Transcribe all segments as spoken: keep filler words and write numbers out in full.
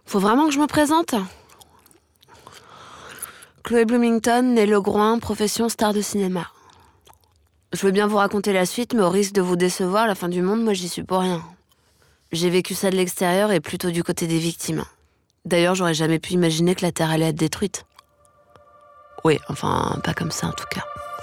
Faut vraiment que je me présente ? Chloé Bloomington, née Le Groin, profession star de cinéma. Je veux bien vous raconter la suite, mais au risque de vous décevoir, la fin du monde, moi j'y suis pour rien. J'ai vécu ça de l'extérieur et plutôt du côté des victimes. D'ailleurs, j'aurais jamais pu imaginer que la Terre allait être détruite. Oui, enfin, pas comme ça en tout cas.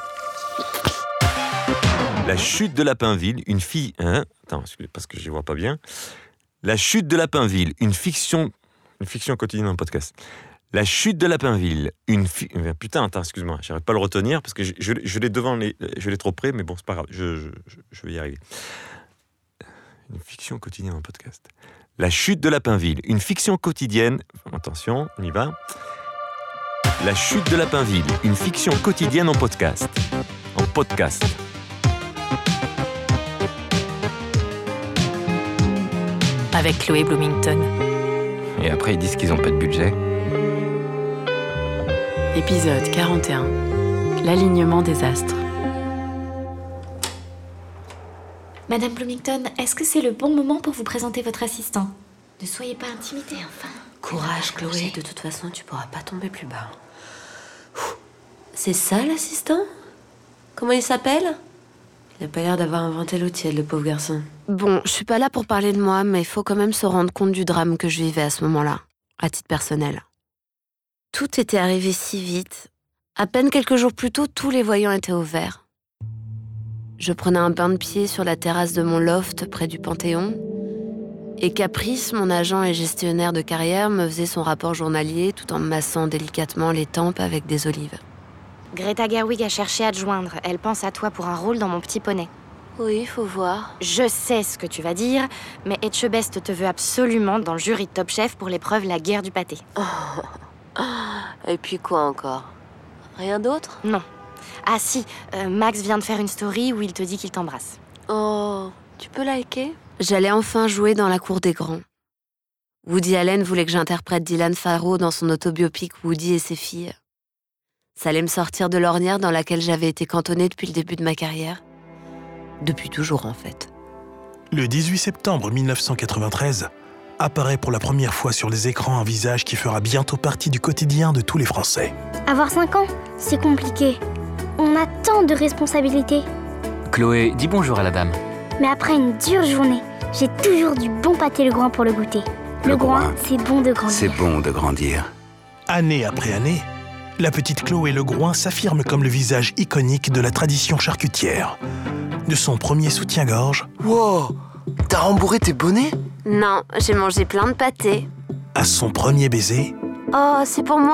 La chute de Lapinville, une fille... Hein Attends, parce que je ne vois pas bien. La chute de Lapinville, une fiction... Une fiction quotidienne en podcast. La chute de Lapinville, une fi... Putain, attends, excuse-moi, j'arrive pas à le retenir parce que je, je, je l'ai devant les... Je l'ai trop près, mais bon, c'est pas grave, je, je, je vais y arriver. Une fiction quotidienne en podcast. La chute de Lapinville, une fiction quotidienne... Attention, on y va. La chute de Lapinville, une fiction quotidienne en podcast. En podcast. Avec Chloé Bloomington. Et après, ils disent qu'ils n'ont pas de budget. Épisode quarante et un. L'alignement des astres. Madame Bloomington, est-ce que c'est le bon moment pour vous présenter votre assistant ? Ne soyez pas intimidée, enfin. Courage, Chloé, de toute façon, tu pourras pas tomber plus bas. C'est ça, l'assistant ? Comment il s'appelle ? Il a pas l'air d'avoir inventé l'outil, le pauvre garçon. Bon, je suis pas là pour parler de moi, mais il faut quand même se rendre compte du drame que je vivais à ce moment-là, à titre personnel. Tout était arrivé si vite. À peine quelques jours plus tôt, tous les voyants étaient au vert. Je prenais un bain de pied sur la terrasse de mon loft près du Panthéon. Et Caprice, mon agent et gestionnaire de carrière, me faisait son rapport journalier tout en me massant délicatement les tempes avec des olives. Greta Gerwig a cherché à te joindre. Elle pense à toi pour un rôle dans Mon Petit Poney. Oui, faut voir. Je sais ce que tu vas dire, mais Etchebest te veut absolument dans le jury de Top Chef pour l'épreuve La guerre du pâté. Oh. Et puis quoi encore ? Rien d'autre ? Non. Ah si, euh, Max vient de faire une story où il te dit qu'il t'embrasse. Oh, tu peux liker ? J'allais enfin jouer dans La cour des grands. Woody Allen voulait que j'interprète Dylan Farrow dans son autobiopic Woody et ses filles. Ça allait me sortir de l'ornière dans laquelle j'avais été cantonnée depuis le début de ma carrière. Depuis toujours, en fait. Le dix-huit septembre mille neuf cent quatre-vingt-treize, apparaît pour la première fois sur les écrans un visage qui fera bientôt partie du quotidien de tous les Français. Avoir cinq ans, c'est compliqué. On a tant de responsabilités. Chloé, dis bonjour à la dame. Mais après une dure journée, j'ai toujours du bon pâté Le Groin pour le goûter. Le, le Groin, c'est bon de grandir. C'est bon de grandir. Année après année, la petite Chloé Le Groin s'affirme comme le visage iconique de la tradition charcutière. De son premier soutien-gorge... Wow, t'as rembourré tes bonnets ? Non, j'ai mangé plein de pâtés. À son premier baiser... Oh, c'est pour moi ?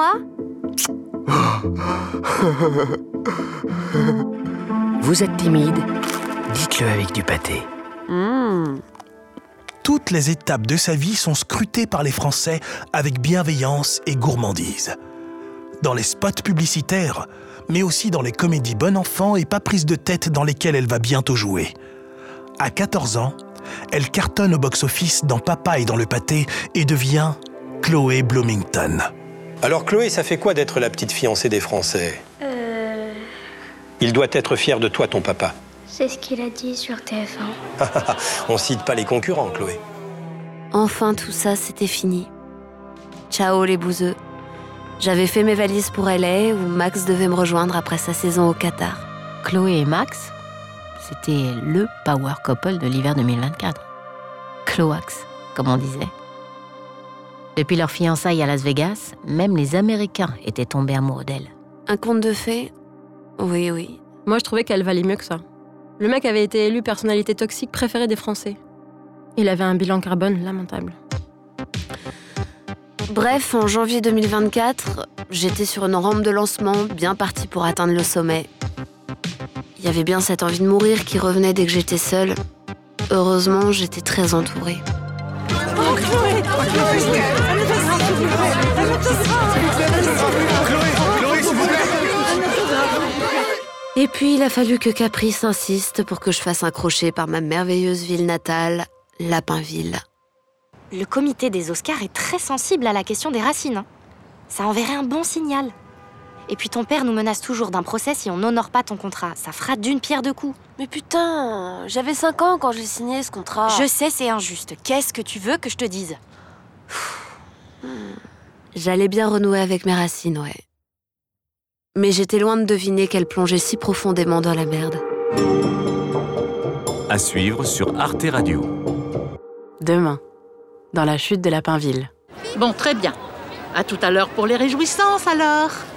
Vous êtes timide ? Dites-le avec du pâté. Mmh. Toutes les étapes de sa vie sont scrutées par les Français avec bienveillance et gourmandise. Dans les spots publicitaires, mais aussi dans les comédies bon enfant et pas prise de tête dans lesquelles elle va bientôt jouer. À quatorze ans, elle cartonne au box-office dans Papa et dans le pâté et devient Chloé Bloomington. Alors Chloé, ça fait quoi d'être la petite fiancée des Français ? Euh... Il doit être fier de toi, ton papa. C'est ce qu'il a dit sur T F un. On cite pas les concurrents, Chloé. Enfin, tout ça, c'était fini. Ciao les bouseux. J'avais fait mes valises pour L A où Max devait me rejoindre après sa saison au Qatar. Chloé et Max, c'était le power couple de l'hiver deux mille vingt-quatre. Cloax, comme on disait. Depuis leur fiançailles à Las Vegas, même les Américains étaient tombés amoureux d'elle. Un conte de fées ? Oui, oui. Moi, je trouvais qu'elle valait mieux que ça. Le mec avait été élu personnalité toxique préférée des Français. Il avait un bilan carbone lamentable. Bref, en janvier deux mille vingt-quatre, j'étais sur une rampe de lancement, bien partie pour atteindre le sommet. Il y avait bien cette envie de mourir qui revenait dès que j'étais seule. Heureusement, j'étais très entourée. Oh, Chloé, Et puis, il a fallu que Caprice insiste pour que je fasse un crochet par ma merveilleuse ville natale, Lapinville. Le comité des Oscars est très sensible à la question des racines. Hein. Ça enverrait un bon signal. Et puis ton père nous menace toujours d'un procès si on n'honore pas ton contrat. Ça fera d'une pierre deux coups. Mais putain, j'avais cinq ans quand j'ai signé ce contrat. Je sais, c'est injuste. Qu'est-ce que tu veux que je te dise ? J'allais bien renouer avec mes racines, ouais. Mais j'étais loin de deviner qu'elles plongeaient si profondément dans la merde. À suivre sur Arte Radio. Demain, dans la chute de la Pinville. Bon, très bien. À tout à l'heure pour les réjouissances, alors.